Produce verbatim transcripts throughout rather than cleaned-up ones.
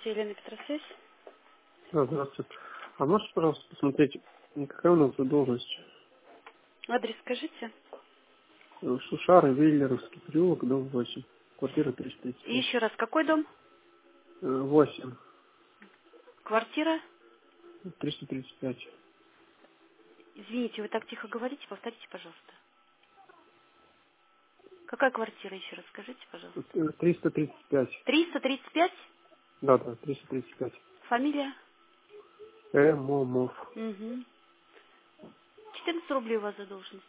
Здравствуйте, Елена Петросвязь. Да, здравствуйте. А можете, пожалуйста, посмотреть, какая у нас тут должность? Адрес скажите. Э, Шушары, Виллеровский переулок, дом восемь, квартира триста тридцать И пять. еще раз, какой дом? Э, восемь, Квартира? триста тридцать пять. Извините, вы так тихо говорите, повторите, пожалуйста. Какая квартира, еще раз скажите, пожалуйста. Э, триста тридцать пять. триста тридцать пять? Да, да, триста тридцать пять. Фамилия? Эмомов. Угу. четырнадцать рублей у вас задолженность.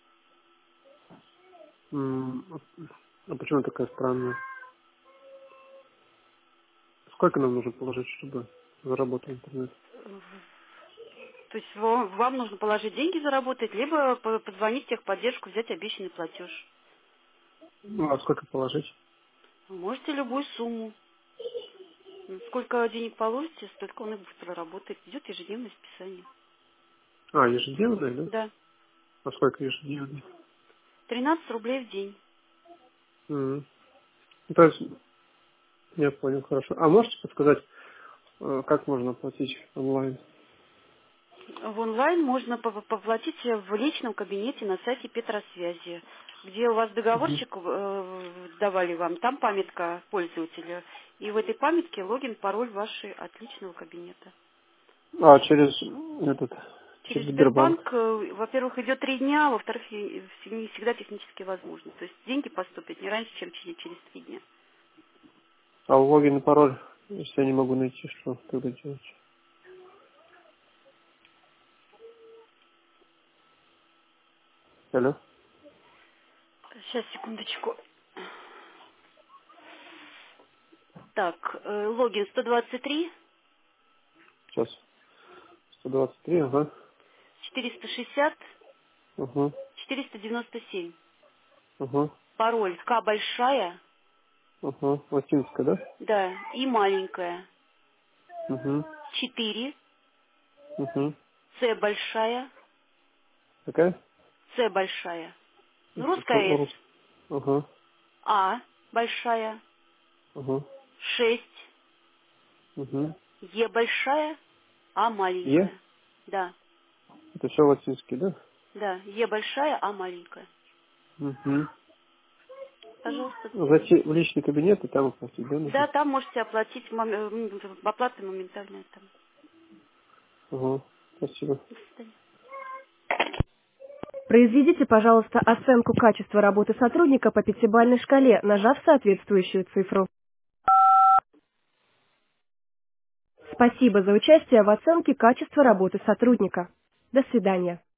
М, А почему такая странная? Сколько нам нужно положить, чтобы заработал интернет? То есть во- вам нужно положить деньги заработать, либо по- позвонить в техподдержку, взять обещанный платеж. Ну, а сколько положить? Вы можете любую сумму. Сколько денег положите, столько он и быстро работает. Идет ежедневное списание. А, ежедневный, да? Да. А сколько ежедневный? тринадцать рублей в день. М. Ну, то есть, я понял, хорошо. А можете подсказать, э, как можно оплатить онлайн? В онлайн можно пов- поплатить в личном кабинете на сайте Петросвязи, где у вас Мгм. договорчик э, давали вам, там памятка пользователя. И в этой памятке логин, пароль вашей от личного кабинета. А, через этот, Через через Сбербанк. Сбербанк, э, во-первых, идет три дня, а во-вторых, и- не всегда технически возможно. То есть деньги поступят не раньше, чем через через три дня. А логин и пароль, если я не могу найти, что тогда делать? Алло? Сейчас, секундочку. Так, э, логин сто двадцать три, Сейчас. сто двадцать три, ага. четыреста шестьдесят, Угу. четыреста девяносто семь. Угу. Пароль К большая, Угу. Латинская, да? да, и маленькая. Угу. четыре, Угу. С большая, Какая? С большая. Ну, Это русская С. рус. Угу. А большая, Угу. шесть, Угу. Е большая, А Е? маленькая. Да, Это все латинский, да? да, Е большая, А маленькая. Угу. Пожалуйста. Зайти в личный кабинет и там оплатить, да, нужно? Да, там можете оплатить мом- м, оплаты моментальная там. Угу. Спасибо. До свидания. Произведите, пожалуйста, оценку качества работы сотрудника по пятибалльной шкале, нажав соответствующую цифру. Спасибо за участие в оценке качества работы сотрудника. До свидания.